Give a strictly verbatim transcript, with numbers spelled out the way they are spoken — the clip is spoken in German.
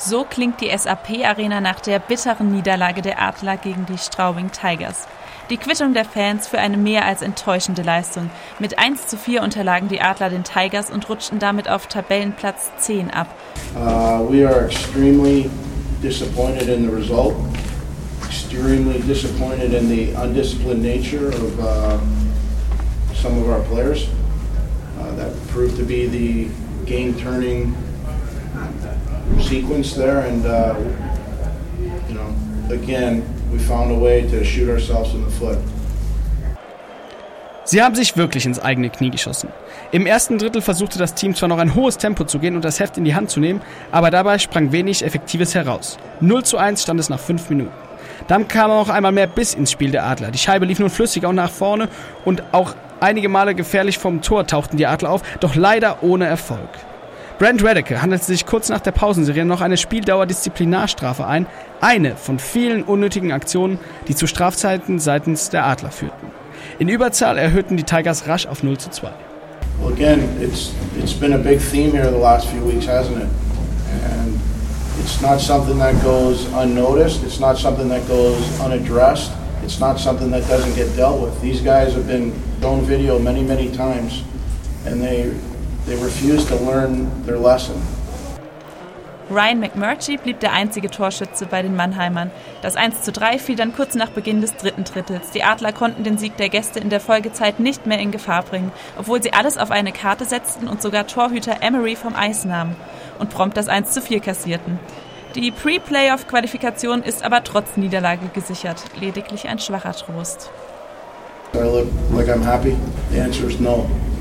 So klingt die S A P-Arena nach der bitteren Niederlage der Adler gegen die Straubing Tigers. Die Quittung der Fans für eine mehr als enttäuschende Leistung. Mit eins zu vier unterlagen die Adler den Tigers und rutschten damit auf Tabellenplatz zehn ab. Uh, we are extremely disappointed in the result. Extremely disappointed in the undisciplined nature of uh, some of our players. Uh, that proved to be the game-turning sequence there, and uh, you know, again, we found a way to shoot ourselves in the foot. Sie haben sich wirklich ins eigene Knie geschossen. Im ersten Drittel versuchte das Team zwar noch ein hohes Tempo zu gehen und das Heft in die Hand zu nehmen, aber dabei sprang wenig Effektives heraus. null zu eins stand es nach fünf Minuten. Dann kam auch einmal mehr Biss ins Spiel der Adler. Die Scheibe lief nun flüssiger und nach vorne und auch einige Male gefährlich vom Tor tauchten die Adler auf, doch leider ohne Erfolg. Brent Redeke handelte sich kurz nach der Pausenserie noch eine Spieldauer-Disziplinarstrafe ein, eine von vielen unnötigen Aktionen, die zu Strafzeiten seitens der Adler führten. In Überzahl erhöhten die Tigers rasch auf null zu zwei. Well, again, it's it's been a big theme here the last few weeks, hasn't it? And it's not something that goes unnoticed. It's not something that goes unaddressed. It's not something that doesn't get dealt with. These guys have been shown video many, many times, and they they refuse to learn their lesson. Ryan McMurtry blieb der einzige Torschütze bei den Mannheimern. Das eins zu drei fiel dann kurz nach Beginn des dritten Drittels. Die Adler konnten den Sieg der Gäste in der Folgezeit nicht mehr in Gefahr bringen, obwohl sie alles auf eine Karte setzten und sogar Torhüter Emery vom Eis nahmen und prompt das eins zu vier kassierten. Die Pre-Playoff-Qualifikation ist aber trotz Niederlage gesichert. Lediglich ein schwacher Trost. Do I look like I'm happy? The answer is no.